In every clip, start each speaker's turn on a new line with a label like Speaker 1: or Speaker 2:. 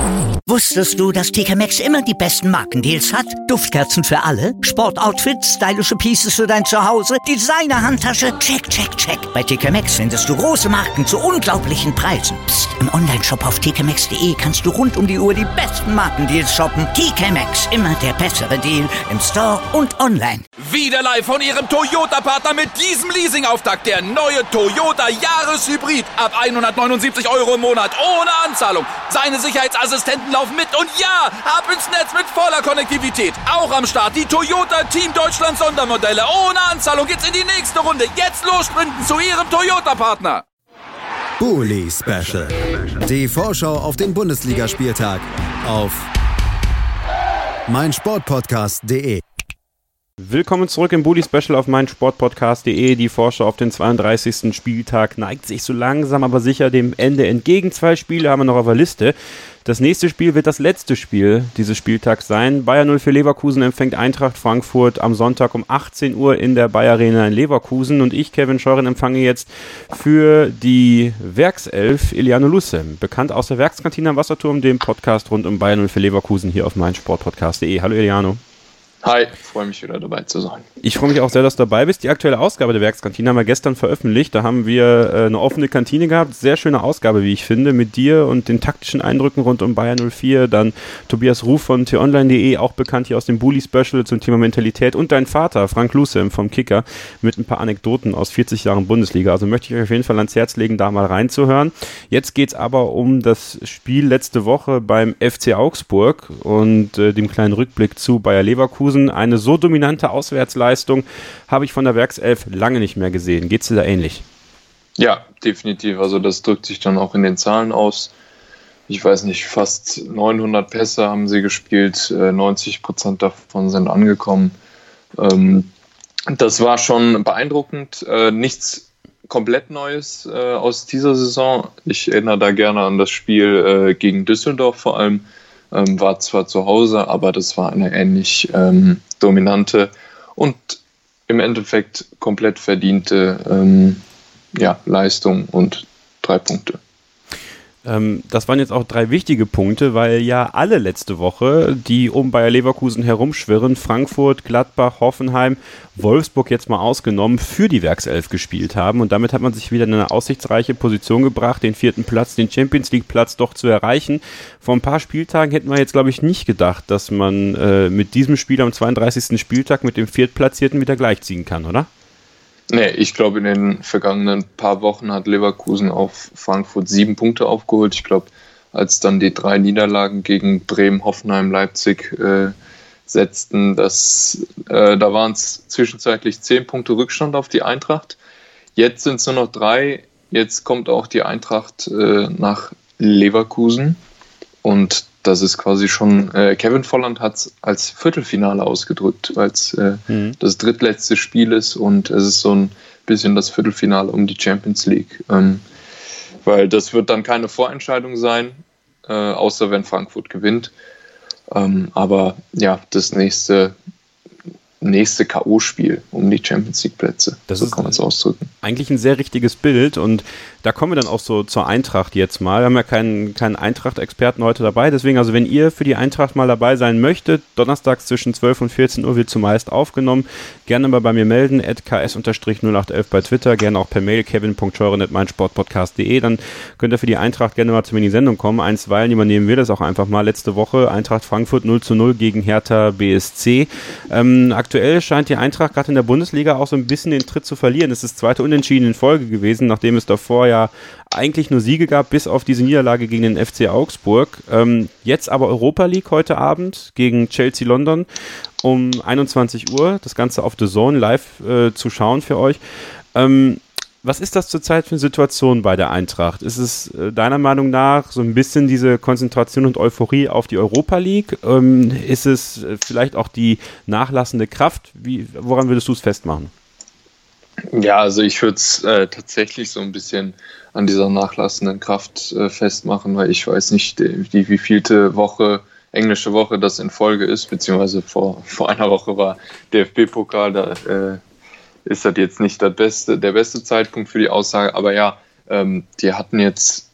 Speaker 1: Wusstest du, dass TK Maxx immer die besten Markendeals hat? Duftkerzen für alle, Sportoutfits, stylische Pieces für dein Zuhause, Designer-Handtasche, check, check, check. Bei TK Maxx findest du große Marken zu unglaublichen Preisen. Psst. Im Onlineshop auf tkmaxx.de kannst du rund um die Uhr die besten Markendeals shoppen. TK Maxx, immer der bessere Deal im Store und online.
Speaker 2: Wieder live von Ihrem Toyota-Partner mit diesem Leasing-Auftakt. Der neue Toyota Jahreshybrid. Ab 179 € im Monat. Ohne Anzahlung. Seine Sicherheitsassistenten laufen mit. Und ja, ab ins Netz mit voller Konnektivität. Auch am Start die Toyota Team Deutschland Sondermodelle. Ohne Anzahlung geht's in die nächste Runde. Jetzt los sprinten zu Ihrem Toyota-Partner.
Speaker 3: Bully Special. Die Vorschau auf den Bundesligaspieltag auf meinsportpodcast.de.
Speaker 4: Willkommen zurück im Bully Special auf meinsportpodcast.de. Die Vorschau auf den 32. Spieltag neigt sich so langsam aber sicher dem Ende entgegen. 2 Spiele haben wir noch auf der Liste. Das nächste Spiel wird das letzte Spiel dieses Spieltags sein. Bayer 04 Leverkusen empfängt Eintracht Frankfurt am Sonntag um 18 Uhr in der Bayer Arena in Leverkusen. Und ich, Kevin Scheuren, empfange jetzt für die Werkself Iliano Lucem, bekannt aus der Werkskantine am Wasserturm, dem Podcast rund um Bayer 04 Leverkusen hier auf meinsportpodcast.de. Hallo Iliano.
Speaker 5: Hi, freue mich wieder dabei zu sein.
Speaker 4: Ich freue mich auch sehr, dass du dabei bist. Die aktuelle Ausgabe der Werkskantine haben wir gestern veröffentlicht. Da haben wir eine offene Kantine gehabt. Sehr schöne Ausgabe, wie ich finde, mit dir und den taktischen Eindrücken rund um Bayer 04. Dann Tobias Ruf von t-online.de, auch bekannt hier aus dem Bully Special zum Thema Mentalität. Und dein Vater, Frank Lucem vom Kicker, mit ein paar Anekdoten aus 40 Jahren Bundesliga. Also möchte ich euch auf jeden Fall ans Herz legen, da mal reinzuhören. Jetzt geht es aber um das Spiel letzte Woche beim FC Augsburg und dem kleinen Rückblick zu Bayer Leverkusen. Eine so dominante Auswärtsleistung habe ich von der Werkself lange nicht mehr gesehen. Geht's dir da ähnlich?
Speaker 5: Ja, definitiv. Also das drückt sich dann auch in den Zahlen aus. Ich weiß nicht, fast 900 Pässe haben sie gespielt, 90% davon sind angekommen. Das war schon beeindruckend. Nichts komplett Neues aus dieser Saison. Ich erinnere da gerne an das Spiel gegen Düsseldorf vor allem. War zwar zu Hause, aber das war eine ähnlich dominante und im Endeffekt komplett verdiente Leistung und 3 Punkte.
Speaker 4: Das waren jetzt auch 3 wichtige Punkte, weil ja alle letzte Woche, die um Bayer Leverkusen herumschwirren, Frankfurt, Gladbach, Hoffenheim, Wolfsburg jetzt mal ausgenommen, für die Werkself gespielt haben. Und damit hat man sich wieder in eine aussichtsreiche Position gebracht, den 4. Platz, den Champions-League-Platz doch zu erreichen. Vor ein paar Spieltagen hätten wir jetzt, glaube ich, nicht gedacht, dass man mit diesem Spiel am 32. Spieltag mit dem 4. Platzierten wieder gleichziehen kann, oder?
Speaker 5: Nee, ich glaube, in den vergangenen paar Wochen hat Leverkusen auf Frankfurt 7 Punkte aufgeholt. Ich glaube, als dann die 3 Niederlagen gegen Bremen, Hoffenheim, Leipzig setzten, da waren es zwischenzeitlich 10 Punkte Rückstand auf die Eintracht. Jetzt sind es nur noch 3. Jetzt kommt auch die Eintracht nach Leverkusen. Und das ist quasi schon, Kevin Volland hat es als Viertelfinale ausgedrückt, weil es das drittletzte Spiel ist und es ist so ein bisschen das Viertelfinale um die Champions League. Weil das wird dann keine Vorentscheidung sein, außer wenn Frankfurt gewinnt. Aber ja, das nächste K.O.-Spiel um die Champions League-Plätze. So kann man es ausdrücken.
Speaker 4: Eigentlich ein sehr richtiges Bild und da kommen wir dann auch so zur Eintracht jetzt mal. Wir haben ja keinen Eintracht-Experten heute dabei, deswegen, also wenn ihr für die Eintracht mal dabei sein möchtet, donnerstags zwischen 12 und 14 Uhr wird zumeist aufgenommen. Gerne mal bei mir melden, @ks_0811 bei Twitter, gerne auch per Mail, kevin.scheuren@meinsportpodcast.de. Dann könnt ihr für die Eintracht gerne mal zu mir in die Sendung kommen. Einstweilen übernehmen wir das auch einfach mal. Letzte Woche Eintracht Frankfurt 0:0 gegen Hertha BSC. Aktuell scheint die Eintracht gerade in der Bundesliga auch so ein bisschen den Tritt zu verlieren. Es ist das 2. Unentschieden in Folge gewesen, nachdem es davor ja eigentlich nur Siege gab, bis auf diese Niederlage gegen den FC Augsburg. Jetzt aber Europa League heute Abend gegen Chelsea London um 21 Uhr. Das Ganze auf The Zone live zu schauen für euch. Was ist das zurzeit für eine Situation bei der Eintracht? Ist es deiner Meinung nach so ein bisschen diese Konzentration und Euphorie auf die Europa League? Ist es vielleicht auch die nachlassende Kraft? Woran würdest du es festmachen?
Speaker 5: Ja, also ich würde es tatsächlich so ein bisschen an dieser nachlassenden Kraft festmachen, weil ich weiß nicht, die wievielte englische Woche das in Folge ist, beziehungsweise vor einer Woche war DFB-Pokal, da ist das jetzt nicht der beste Zeitpunkt für die Aussage, aber ja, die hatten jetzt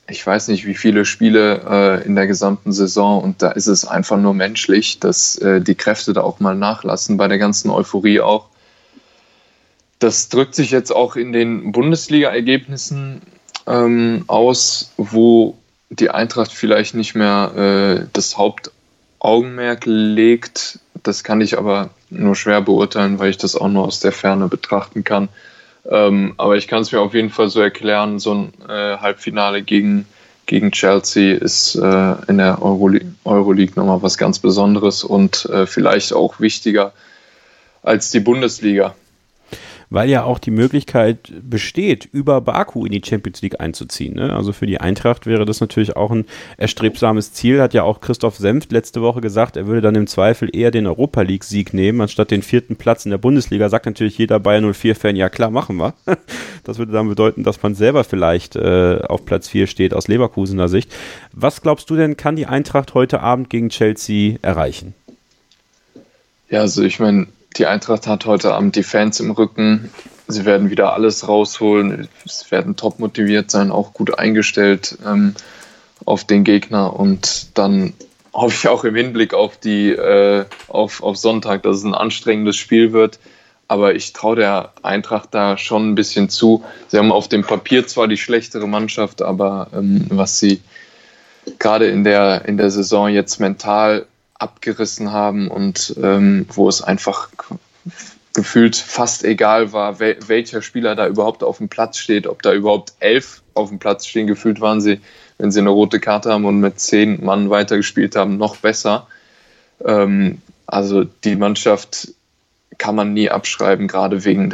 Speaker 5: ich weiß nicht, wie viele Spiele in der gesamten Saison, und da ist es einfach nur menschlich, dass die Kräfte da auch mal nachlassen, bei der ganzen Euphorie auch. Das drückt sich jetzt auch in den Bundesliga-Ergebnissen aus, wo die Eintracht vielleicht nicht mehr das Hauptaugenmerk legt. Das kann ich aber nur schwer beurteilen, weil ich das auch nur aus der Ferne betrachten kann. Aber ich kann es mir auf jeden Fall so erklären, so ein Halbfinale gegen Chelsea ist in der Euroleague nochmal was ganz Besonderes und vielleicht auch wichtiger als die Bundesliga.
Speaker 4: Weil ja auch die Möglichkeit besteht, über Baku in die Champions League einzuziehen. Ne? Also für die Eintracht wäre das natürlich auch ein erstrebsames Ziel. Hat ja auch Christoph Senft letzte Woche gesagt, er würde dann im Zweifel eher den Europa-League-Sieg nehmen, anstatt den 4. Platz in der Bundesliga. Sagt natürlich jeder Bayern 04-Fan, ja klar, machen wir. Das würde dann bedeuten, dass man selber vielleicht auf Platz 4 steht, aus Leverkusener Sicht. Was glaubst du denn, kann die Eintracht heute Abend gegen Chelsea erreichen?
Speaker 5: Ja, also ich meine, die Eintracht hat heute Abend die Fans im Rücken. Sie werden wieder alles rausholen. Sie werden top motiviert sein, auch gut eingestellt auf den Gegner. Und dann hoffe ich auch im Hinblick auf auf Sonntag, dass es ein anstrengendes Spiel wird. Aber ich traue der Eintracht da schon ein bisschen zu. Sie haben auf dem Papier zwar die schlechtere Mannschaft, aber was sie gerade in der Saison jetzt mental abgerissen haben und wo es einfach gefühlt fast egal war, welcher Spieler da überhaupt auf dem Platz steht, ob da überhaupt 11 auf dem Platz stehen. Gefühlt waren sie, wenn sie eine rote Karte haben und mit 10 Mann weitergespielt haben, noch besser. Also die Mannschaft kann man nie abschreiben, gerade wegen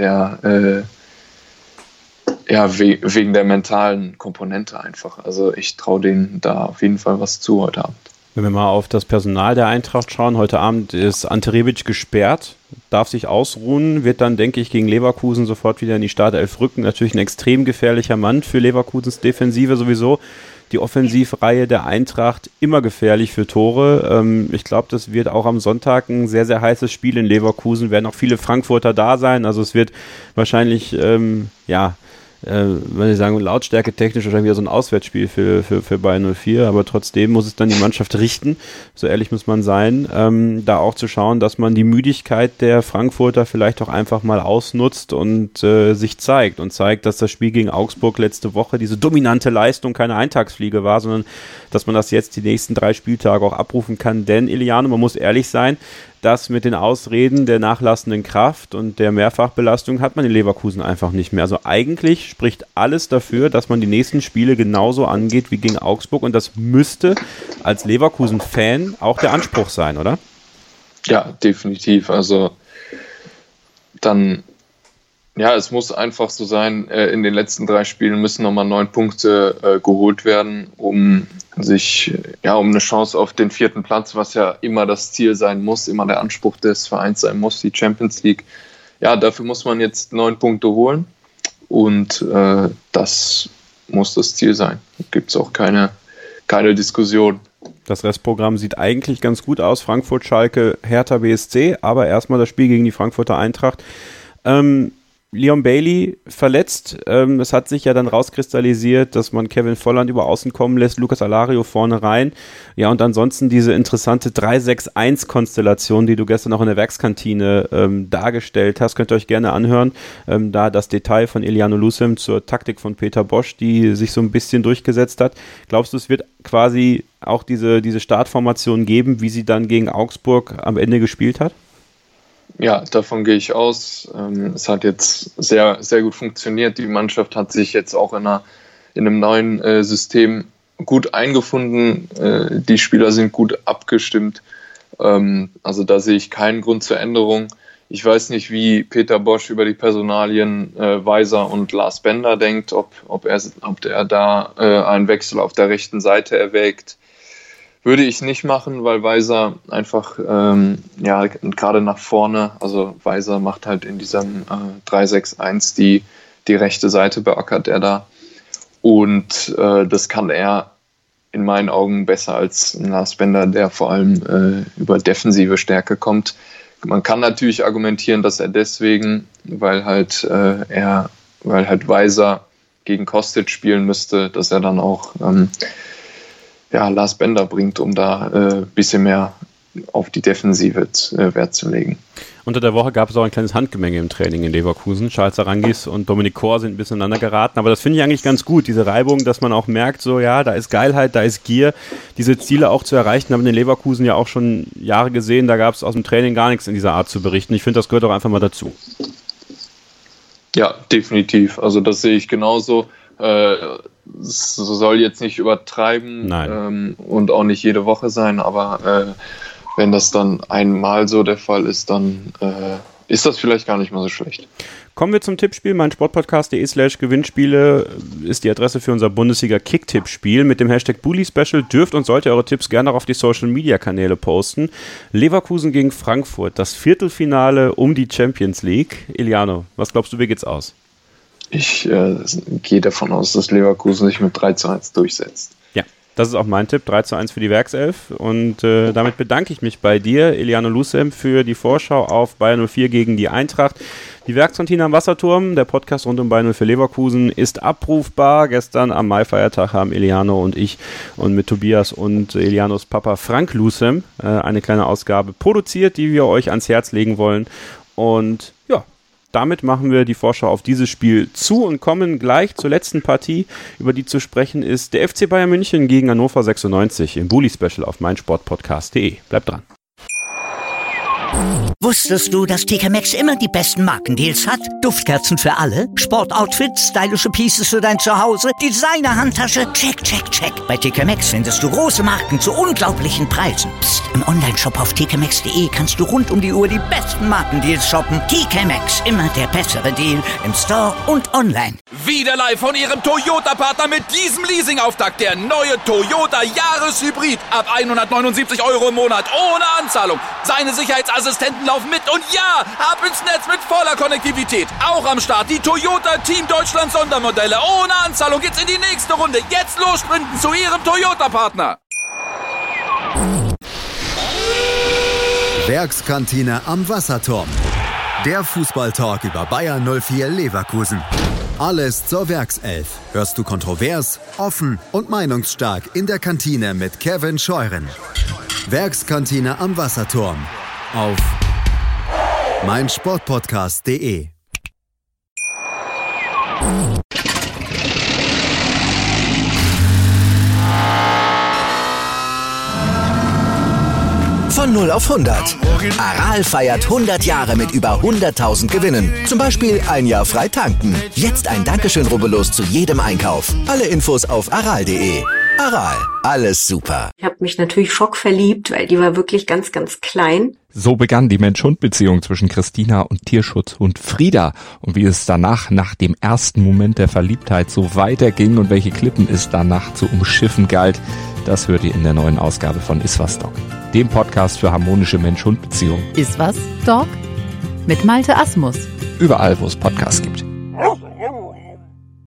Speaker 5: wegen der mentalen Komponente einfach. Also ich traue denen da auf jeden Fall was zu heute Abend.
Speaker 4: Wenn wir mal auf das Personal der Eintracht schauen, heute Abend ist Ante Rebic gesperrt, darf sich ausruhen, wird dann, denke ich, gegen Leverkusen sofort wieder in die Startelf rücken. Natürlich ein extrem gefährlicher Mann für Leverkusens Defensive sowieso. Die Offensivreihe der Eintracht immer gefährlich für Tore. Ich glaube, das wird auch am Sonntag ein sehr, sehr heißes Spiel in Leverkusen. Werden auch viele Frankfurter da sein. Also es wird wahrscheinlich, wenn ich sagen, Lautstärke technisch wahrscheinlich wieder so ein Auswärtsspiel für Bayern 04, aber trotzdem muss es dann die Mannschaft richten, so ehrlich muss man sein, da auch zu schauen, dass man die Müdigkeit der Frankfurter vielleicht auch einfach mal ausnutzt und sich zeigt, dass das Spiel gegen Augsburg letzte Woche diese dominante Leistung keine Eintagsfliege war, sondern dass man das jetzt die nächsten 3 Spieltage auch abrufen kann, denn Iliano, man muss ehrlich sein, das mit den Ausreden der nachlassenden Kraft und der Mehrfachbelastung hat man in Leverkusen einfach nicht mehr. Also eigentlich spricht alles dafür, dass man die nächsten Spiele genauso angeht wie gegen Augsburg und das müsste als Leverkusen-Fan auch der Anspruch sein, oder?
Speaker 5: Ja, definitiv. Also dann, ja, es muss einfach so sein, in den letzten 3 Spielen müssen nochmal 9 Punkte geholt werden, um eine Chance auf den 4. Platz, was ja immer das Ziel sein muss, immer der Anspruch des Vereins sein muss, die Champions League. Ja, dafür muss man jetzt 9 Punkte holen und das muss das Ziel sein. Da gibt es auch keine Diskussion.
Speaker 4: Das Restprogramm sieht eigentlich ganz gut aus. Frankfurt, Schalke, Hertha BSC, aber erstmal das Spiel gegen die Frankfurter Eintracht. Leon Bailey verletzt. Es hat sich ja dann rauskristallisiert, dass man Kevin Volland über außen kommen lässt, Lucas Alario vorne rein. Ja, und ansonsten diese interessante 3-6-1-Konstellation, die du gestern auch in der Werkskantine dargestellt hast, könnt ihr euch gerne anhören. Da das Detail von Iliano Lucem zur Taktik von Peter Bosch, die sich so ein bisschen durchgesetzt hat. Glaubst du, es wird quasi auch diese Startformation geben, wie sie dann gegen Augsburg am Ende gespielt hat?
Speaker 5: Ja, davon gehe ich aus. Es hat jetzt sehr, sehr gut funktioniert. Die Mannschaft hat sich jetzt auch in einem neuen System gut eingefunden. Die Spieler sind gut abgestimmt. Also da sehe ich keinen Grund zur Änderung. Ich weiß nicht, wie Peter Bosch über die Personalien Weiser und Lars Bender denkt, ob er da einen Wechsel auf der rechten Seite erwägt. Würde ich nicht machen, weil Weiser einfach, gerade nach vorne, also Weiser macht halt in diesem 3-6-1 die rechte Seite, beackert er da. Und das kann er in meinen Augen besser als Lars Bender, der vor allem über defensive Stärke kommt. Man kann natürlich argumentieren, dass er deswegen, weil halt Weiser gegen Kostic spielen müsste, dass er dann auch Lars Bender bringt, um da ein bisschen mehr auf die Defensive Wert zu legen.
Speaker 4: Unter der Woche gab es auch ein kleines Handgemenge im Training in Leverkusen. Charles Arangis und Dominic Kor sind ein bisschen aneinander geraten, aber das finde ich eigentlich ganz gut, diese Reibung, dass man auch merkt, so ja, da ist Geilheit, da ist Gier, diese Ziele auch zu erreichen, haben wir in Leverkusen ja auch schon Jahre gesehen, da gab es aus dem Training gar nichts in dieser Art zu berichten. Ich finde, das gehört auch einfach mal dazu.
Speaker 5: Ja, definitiv. Also das sehe ich genauso. Es soll jetzt nicht übertreiben und auch nicht jede Woche sein, aber wenn das dann einmal so der Fall ist, dann ist das vielleicht gar nicht mal so schlecht.
Speaker 4: Kommen wir zum Tippspiel. meinsportpodcast.de/Gewinnspiele ist die Adresse für unser Bundesliga-Kick-Tippspiel. Mit dem Hashtag Bully Special dürft und sollt ihr eure Tipps gerne auch auf die Social-Media-Kanäle posten. Leverkusen gegen Frankfurt, das Viertelfinale um die Champions League. Eliano, was glaubst du, wie geht's aus?
Speaker 5: Ich gehe davon aus, dass Leverkusen sich mit 3:1 durchsetzt.
Speaker 4: Ja, das ist auch mein Tipp, 3:1 für die Werkself. Und damit bedanke ich mich bei dir, Eliano Lusem, für die Vorschau auf Bayer 04 gegen die Eintracht. Die Werkskantine am Wasserturm, der Podcast rund um Bayer 04 Leverkusen, ist abrufbar. Gestern am Maifeiertag haben Eliano und ich und mit Tobias und Elianos Papa Frank Lusem eine kleine Ausgabe produziert, die wir euch ans Herz legen wollen. Und ja, damit machen wir die Vorschau auf dieses Spiel zu und kommen gleich zur letzten Partie, über die zu sprechen ist der FC Bayern München gegen Hannover 96 im Bully Special auf meinsportpodcast.de. Bleibt dran.
Speaker 1: Wusstest du, dass TK Maxx immer die besten Markendeals hat? Duftkerzen für alle, Sportoutfits, stylische Pieces für dein Zuhause, Designer-Handtasche, check, check, check. Bei TK Maxx findest du große Marken zu unglaublichen Preisen. Psst. Im Onlineshop auf tkmaxx.de kannst du rund um die Uhr die besten Markendeals shoppen. TK Maxx, immer der bessere Deal im Store und online.
Speaker 2: Wieder live von Ihrem Toyota-Partner mit diesem Leasing-Auftakt. Der neue Toyota Jahreshybrid. Ab 179 € im Monat. Ohne Anzahlung. Seine Sicherheitsassistenten laufen mit. Und ja, ab ins Netz mit voller Konnektivität. Auch am Start die Toyota Team Deutschland Sondermodelle. Ohne Anzahlung geht's in die nächste Runde. Jetzt los sprinten zu Ihrem Toyota-Partner.
Speaker 3: Werkskantine am Wasserturm. Der Fußballtalk über Bayer 04 Leverkusen. Alles zur Werkself. Hörst du kontrovers, offen und meinungsstark in der Kantine mit Kevin Scheuren. Werkskantine am Wasserturm. Auf meinsportpodcast.de.
Speaker 6: Von 0 auf 100. Aral feiert 100 Jahre mit über 100.000 Gewinnen. Zum Beispiel ein Jahr frei tanken. Jetzt ein Dankeschön, rubbellos zu jedem Einkauf. Alle Infos auf aral.de. Aral, alles super.
Speaker 7: Ich habe mich natürlich schockverliebt, weil die war wirklich ganz, ganz klein.
Speaker 8: So begann die Mensch-Hund-Beziehung zwischen Christina und Tierschutzhund Frieda. Und wie es danach, nach dem ersten Moment der Verliebtheit, so weiterging und welche Klippen es danach zu umschiffen galt, das hört ihr in der neuen Ausgabe von Iswas Dog, dem Podcast für harmonische Mensch-Hund-Beziehungen.
Speaker 9: Iswas Dog? Mit Malte Asmus.
Speaker 8: Überall, wo es Podcasts gibt.